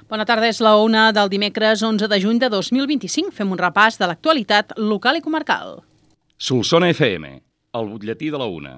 Bona tarda, és la 1 del dimecres 11 de juny de 2025. Fem un repàs de l'actualitat local i comarcal. Solsona FM, el butlletí de la 1.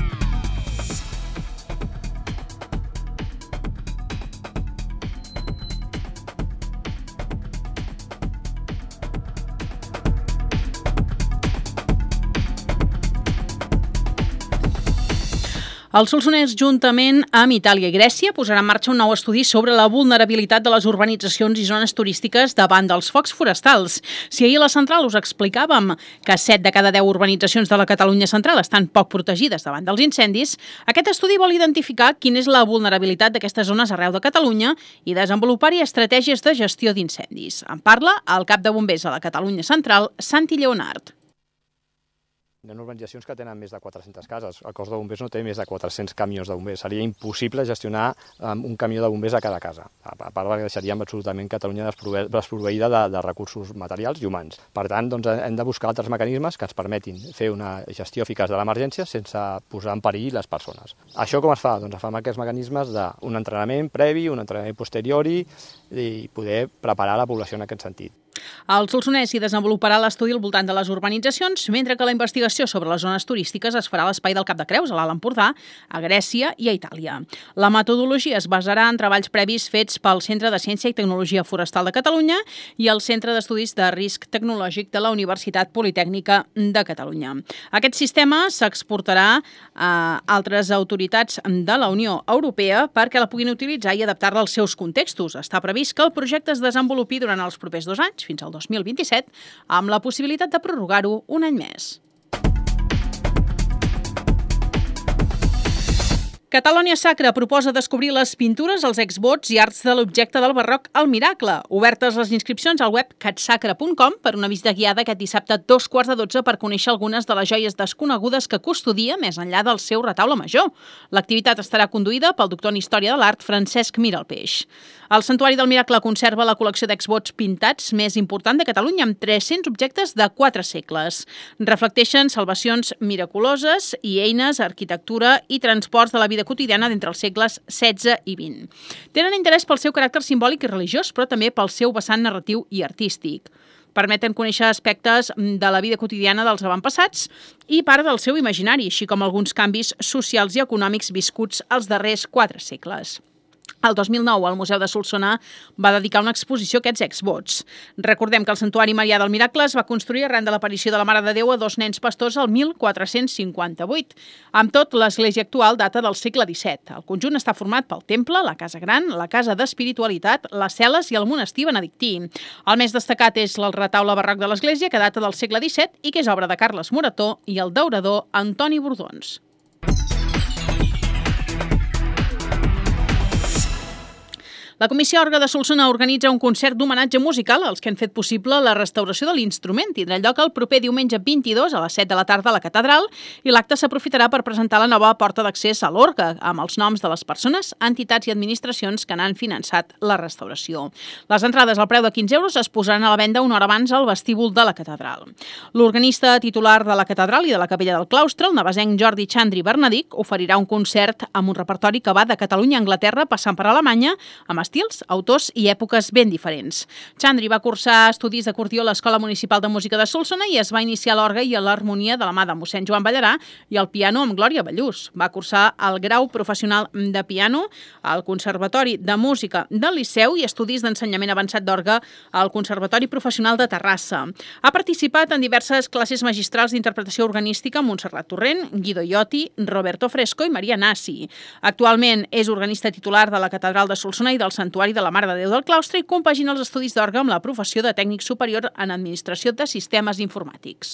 El Solsonès, juntament amb Itàlia i Grècia, posarà en marxa un nou estudi sobre la vulnerabilitat de les urbanitzacions i zones turístiques davant dels focs forestals. Si ahir a la central us explicàvem que 7 de cada 10 urbanitzacions de la Catalunya central estan poc protegides davant dels incendis, aquest estudi vol identificar quina és la vulnerabilitat d'aquestes zones arreu de Catalunya i desenvolupar-hi estratègies de gestió d'incendis. En parla el cap de bombers a la Catalunya central, Santi Lleonard. Hi ha urbanitzacions que tenen més de 400 cases. El cos de bombers no té més de 400 camions de bombers. Seria impossible gestionar un camió de bombers a cada casa. A part que deixaríem absolutament Catalunya desproveïda de recursos materials i humans. Per tant, hem de buscar altres mecanismes que ens permetin fer una gestió eficaç de l'emergència sense posar en perill les persones. Això com es fa? Doncs es fa amb aquests mecanismes d'un entrenament previ, un entrenament posteriori i poder preparar la població en aquest sentit. El Solsonès hi desenvoluparà l'estudi al voltant de les urbanitzacions, mentre que la investigació sobre les zones turístiques es farà a l'Espai del Cap de Creus, a l'Alt Empordà, a Grècia i a Itàlia. La metodologia es basarà en treballs previs fets pel Centre de Ciència i Tecnologia Forestal de Catalunya i el Centre d'Estudis de Risc Tecnològic de la Universitat Politècnica de Catalunya. Aquest sistema s'exportarà a altres autoritats de la Unió Europea perquè la puguin utilitzar i adaptar-la als seus contextos. Està previst que el projecte es desenvolupi durant els propers 2 anys, fins al 2027, amb la possibilitat de prorrogar-ho un any més. Catalonia Sacra proposa descobrir les pintures, els exvots i arts de l'objecte del barroc al Miracle. Obertes les inscripcions al web catsacra.com per una visita guiada aquest dissabte a 11:45 per conèixer algunes de les joies desconegudes que custodia més enllà del seu retaule major. L'activitat estarà conduïda pel doctor en Història de l'Art Francesc Miralpeix. El Santuari del Miracle conserva la col·lecció d'exvots pintats més important de Catalunya, amb 300 objectes de 4 segles. Reflecteixen salvacions miraculoses i eines, arquitectura i transports de la vida quotidiana d'entre els segles XVI i XX. Tenen interès pel seu caràcter simbòlic i religiós, però també pel seu vessant narratiu i artístic. Permeten conèixer aspectes de la vida quotidiana dels avantpassats i part del seu imaginari, així com alguns canvis socials i econòmics viscuts els darrers 4 segles. El 2009, el Museu de Solsona va dedicar una exposició a aquests exvots. Recordem que el Santuari Marià del Miracle es va construir arran de l'aparició de la Mare de Déu a 2 nens pastors el 1458. Amb tot, l'església actual data del segle XVII. El conjunt està format pel temple, la casa gran, la casa d'espiritualitat, les cel·les i el monestir benedictí. El més destacat és el retaule barroc de l'església, que data del segle XVII i que és obra de Carles Morató i el daurador Antoni Bordons. La Comissió Orgue de Solsona organitza un concert d'homenatge musical als que han fet possible la restauració de l'instrument. Tindrà lloc el proper diumenge 22 a les 7 de la tarda a la catedral i l'acte s'aprofitarà per presentar la nova porta d'accés a l'orgue amb els noms de les persones, entitats i administracions que n'han finançat la restauració. Les entrades al preu de 15 euros es posaran a la venda una hora abans al vestíbul de la catedral. L'organista titular de la catedral i de la capella del claustre, el nevesenc Jordi Chandri Bernadic, oferirà un concert amb un repertori que va de Catalunya a Anglaterra passant per Alemanya amb estils, autors i èpoques ben diferents. Chandri va cursar estudis d'acordió a l'Escola Municipal de Música de Solsona i es va iniciar a l'orgue i a l'harmonia de la mà de mossèn Joan Ballarà i al piano amb Glòria Ballús. Va cursar el grau professional de piano al Conservatori de Música del Liceu i estudis d'ensenyament avançat d'orgue al Conservatori Professional de Terrassa. Ha participat en diverses classes magistrals d'interpretació organística amb Montserrat Torrent, Guido Iotti, Roberto Fresco i Maria Nassi. Actualment és organista titular de la Catedral de Solsona i del Santuari de la Mare de Déu del Claustre i compagina els estudis d'orgue amb la professió de tècnic superior en Administració de Sistemes Informàtics.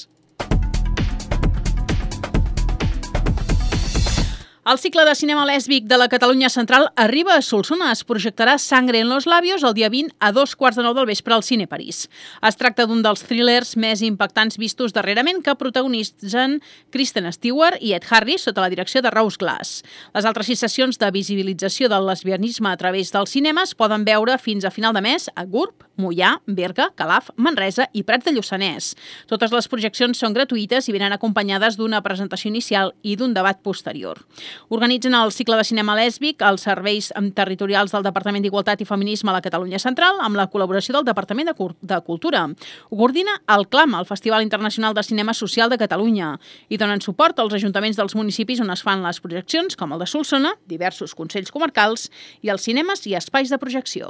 El cicle de cinema lèsbic de la Catalunya Central arriba a Solsona. Es projectarà Sangre en los labios el dia 20 a 2:15 del vespre al Cine París. Es tracta d'un dels thrillers més impactants vistos darrerament que protagonitzen Kristen Stewart i Ed Harris sota la direcció de Rose Glass. Les altres 6 sessions de visibilització del lesbianisme a través dels cinemes poden veure fins a final de mes a Gurb, Moià, Berga, Calaf, Manresa i Prats de Lluçanès. Totes les projeccions són gratuïtes i venen acompanyades d'una presentació inicial i d'un debat posterior. Organitzen el cicle de cinema lèsbic als serveis territorials del Departament d'Igualtat i Feminisme a la Catalunya Central amb la col·laboració del Departament de Cultura. Ho coordina el CLAM, el Festival Internacional de Cinema Social de Catalunya, i donen suport als ajuntaments dels municipis on es fan les projeccions, com el de Solsona, diversos consells comarcals i els cinemes i espais de projecció.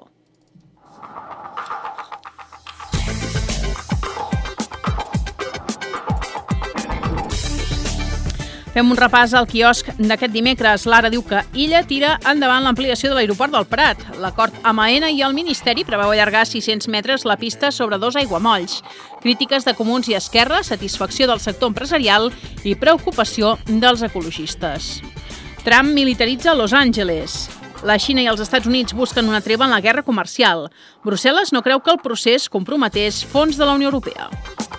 Fem un repàs al quiosc d'aquest dimecres. L'Ara diu que Illa tira endavant l'ampliació de l'aeroport del Prat. L'acord amb AENA i el Ministeri preveu allargar 600 metres la pista sobre 2 aiguamolls. Crítiques de Comuns i Esquerra, satisfacció del sector empresarial i preocupació dels ecologistes. Trump militaritza Los Angeles. La Xina i els Estats Units busquen una treva en la guerra comercial. Brussel·les no creu que el procés comprometés fons de la Unió Europea.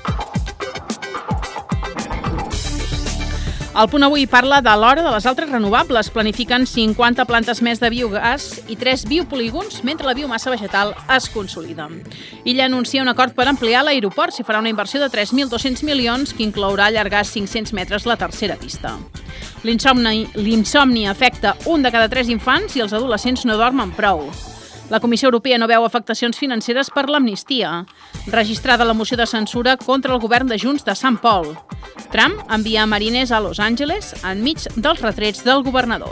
El Punt Avui parla de l'hora de les altres renovables. Planifiquen 50 plantes més de biogàs i 3 biopolígons mentre la biomassa vegetal es consolida. Illa anuncia un acord per ampliar l'aeroport. S'hi farà una inversió de 3.200 milions que inclourà allargar 500 metres la tercera pista. L'insomni afecta 1 de cada 3 infants i els adolescents no dormen prou. La Comissió Europea no veu afectacions financeres per l'amnistia. Registrada la moció de censura contra el govern de Junts de Sant Pol. Trump envia mariners a Los Angeles enmig dels retrets del governador.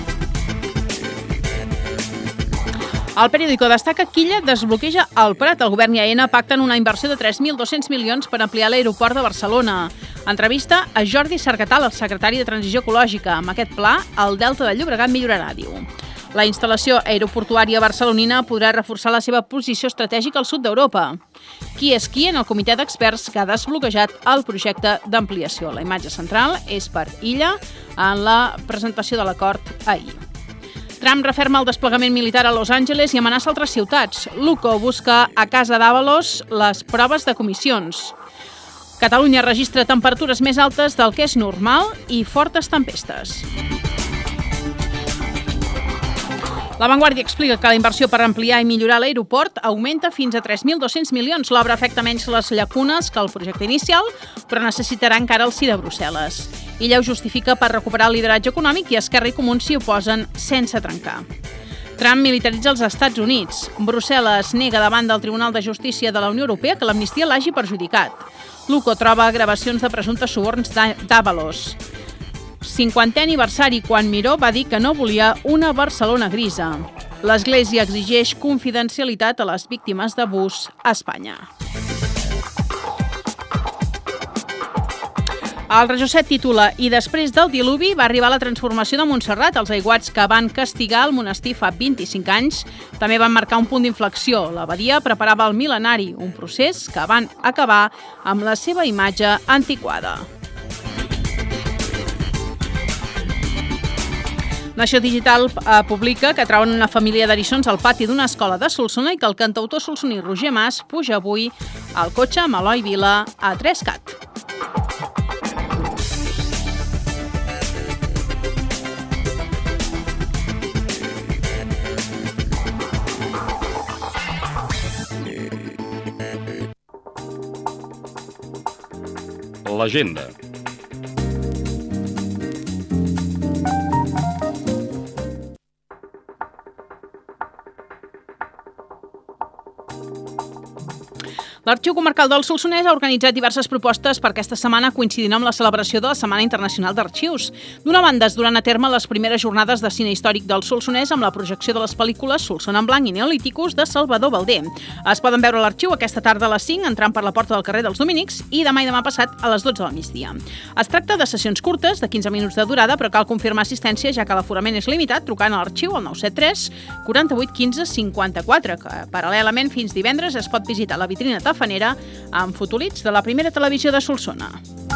El periòdico destaca que Illa desbloqueja el Prat. El govern i AENA pacten una inversió de 3.200 milions per ampliar l'aeroport de Barcelona. Entrevista a Jordi Sargatal, el secretari de Transició Ecològica. Amb aquest pla, el Delta del Llobregat millorarà, diu. La instal·lació aeroportuària barcelonina podrà reforçar la seva posició estratègica al sud d'Europa. Qui és qui en el comitè d'experts que ha desbloquejat el projecte d'ampliació? La imatge central és per Illa en la presentació de l'acord ahir. Trump referma el desplegament militar a Los Angeles i amenaça altres ciutats. Luco busca a casa d'Ábalos les proves de comissions. Catalunya registra temperatures més altes del que és normal i fortes tempestes. La Vanguardia explica que la inversió per ampliar i millorar l'aeroport augmenta fins a 3.200 milions. L'obra afecta menys les llacunes que el projecte inicial, però necessitarà encara el sí de Brussel·les. Illa ho justifica per recuperar el lideratge econòmic i Esquerra i Comuns s'hi oposen sense trencar. Trump militaritza els Estats Units. Brussel·les nega davant del Tribunal de Justícia de la Unió Europea que l'amnistia l'hagi perjudicat. Luco troba gravacions de presumptes suborns d'Ábalos. 50è aniversari quan Miró va dir que no volia una Barcelona grisa. L'Església exigeix confidencialitat a les víctimes d'abús a Espanya. El Regió 7 titula "I després del diluvi va arribar la transformació de Montserrat". Els aiguats que van castigar el monestir fa 25 anys també van marcar un punt d'inflexió. L'abadia preparava el mil·lenari, un procés que van acabar amb la seva imatge antiquada. Nació Digital publica que trauen una família d'eriçons al pati d'una escola de Solsona i que el cantautor solsoní Roger Mas puja avui al cotxe amb Eloi Vila a 3CAT. L'agenda. L'Arxiu Comarcal del Solsonès ha organitzat diverses propostes per aquesta setmana coincidint amb la celebració de la Setmana Internacional d'Arxius. D'una banda, es duran a terme les primeres jornades de cine històric del Solsonès amb la projecció de les pel·lícules Solsona en blanc i Neolíticus de Salvador Baldé. Es poden veure a l'Arxiu aquesta tarda a les 5, entrant per la porta del carrer dels Dominics, i demà i demà passat a les 12 del migdia. Es tracta de sessions curtes, de 15 minuts de durada, però cal confirmar assistència, ja que l'aforament és limitat, trucant a l'Arxiu al 973 48 15 54, que paral·lelament fins divendres es pot visitar la vitrina tafanera amb fotolits de la primera televisió de Solsona.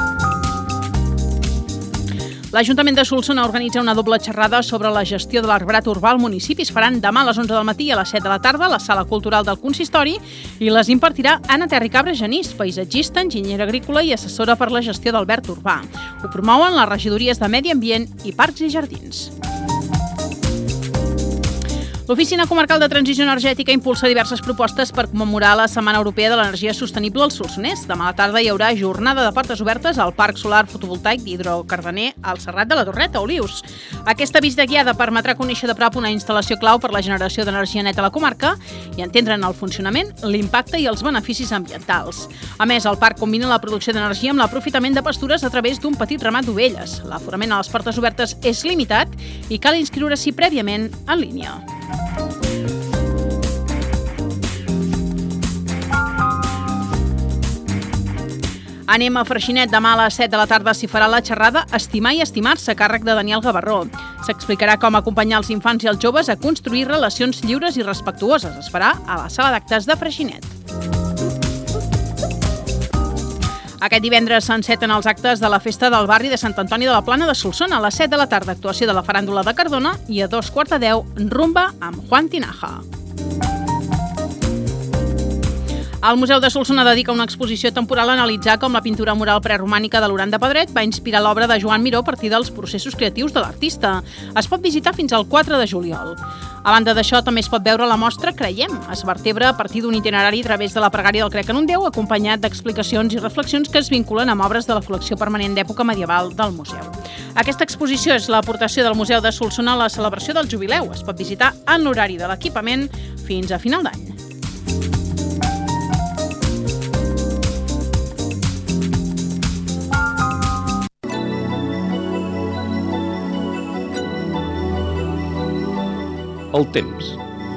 L'Ajuntament de Solsona organitza una doble xerrada sobre la gestió de l'arbrat urbà al municipi. Es faran demà a les 11 del matí i a les 7 de la tarda a la Sala Cultural del Consistori i les impartirà Anna Terricabra Genís, paisatgista, enginyera agrícola i assessora per la gestió del verd urbà. Ho promouen les regidories de Medi Ambient i Parcs i Jardins. L'Oficina Comarcal de Transició Energètica impulsa diverses propostes per commemorar la Setmana Europea de l'Energia Sostenible al Solsonès. Demà a la tarda hi haurà jornada de portes obertes al Parc Solar Fotovoltaic d'Hidrocardener al Serrat de la Torreta, Olius. Aquesta visita guiada permetrà conèixer de prop una instal·lació clau per la generació d'energia neta a la comarca i entendre en el funcionament, l'impacte i els beneficis ambientals. A més, el parc combina la producció d'energia amb l'aprofitament de pastures a través d'un petit ramat d'ovelles. L'aforament a les portes obertes és limitat i cal inscriure-s'hi prèviament en línia. Anem a Freixenet. Demà a les 7 de la tarda s'hi farà la xerrada Estimar i estimar-se, a càrrec de Daniel Gavarró. S'explicarà com acompanyar els infants i els joves a construir relacions lliures i respectuoses. Es farà a la sala d'actes de Freixenet. Aquest divendres s'enceten els actes de la festa del barri de Sant Antoni de la Plana de Solsona. A les 7 de la tarda, actuació de la faràndula de Cardona i a 9:45, rumba amb Juan Tinaja. El Museu de Solsona dedica una exposició temporal a analitzar com la pintura mural preromànica de l'Urán de Pedret va inspirar l'obra de Joan Miró a partir dels processos creatius de l'artista. Es pot visitar fins al 4 de juliol. A banda d'això, també es pot veure la mostra Creiem. Es vertebra a partir d'un itinerari a través de la pregària del Crec en un Déu, acompanyat d'explicacions i reflexions que es vinculen amb obres de la col·lecció permanent d'època medieval del museu. Aquesta exposició és l'aportació del Museu de Solsona a la celebració del jubileu. Es pot visitar en l'horari de l'equipament fins a final d'any. El temps.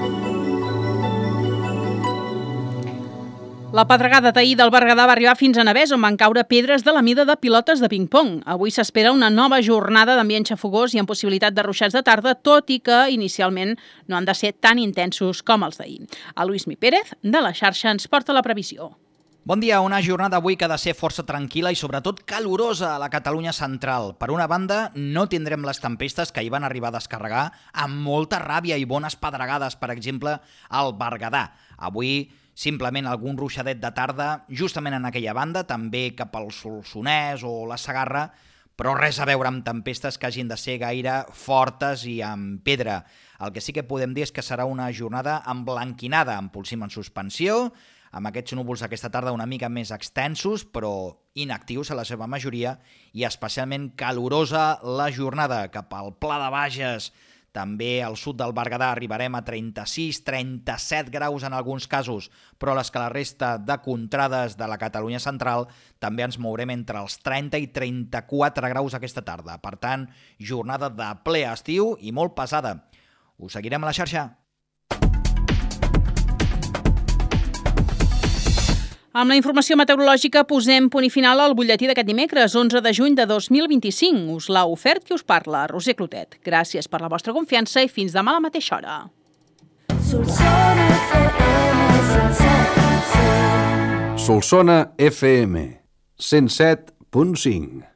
La pedregada d'ahir del Berguedà va arribar fins a Navès, on van caure pedres de la mida de pilotes de ping-pong. Avui s'espera una nova jornada d'ambient xafogós i amb possibilitat de ruixats de tarda, tot i que inicialment no han de ser tan intensos com els d'ahir. A Lluís Mi Pérez, de la xarxa, ens porta la previsió. Bon dia, una jornada avui que ha de ser força tranquil·la i sobretot calorosa a la Catalunya central. Per una banda, no tindrem les tempestes que hi van arribar a descarregar amb molta ràbia i bones pedregades, per exemple, al Berguedà. Avui, simplement algun ruixadet de tarda, justament en aquella banda, també cap al Solsonès o la Segarra, però res a veure amb tempestes que hagin de ser gaire fortes i amb pedra. El que sí que podem dir és que serà una jornada emblanquinada, amb polsim en suspensió, amb aquests núvols aquesta tarda una mica més extensos, però inactius a la seva majoria, i especialment calorosa la jornada cap al Pla de Bages. També al sud del Berguedà arribarem a 36-37 graus en alguns casos, però a la resta de contrades de la Catalunya central també ens mourem entre els 30 i 34 graus aquesta tarda. Per tant, jornada de ple estiu i molt pesada. Us seguirem a la xarxa. Amb la informació meteorològica posem punt i final al butlletí d'aquest dimecres, 11 de juny de 2025. Us l'ha ofert qui us parla, Roser Clotet. Gràcies per la vostra confiança i fins demà a la mateixa hora. Solsona FM 107.5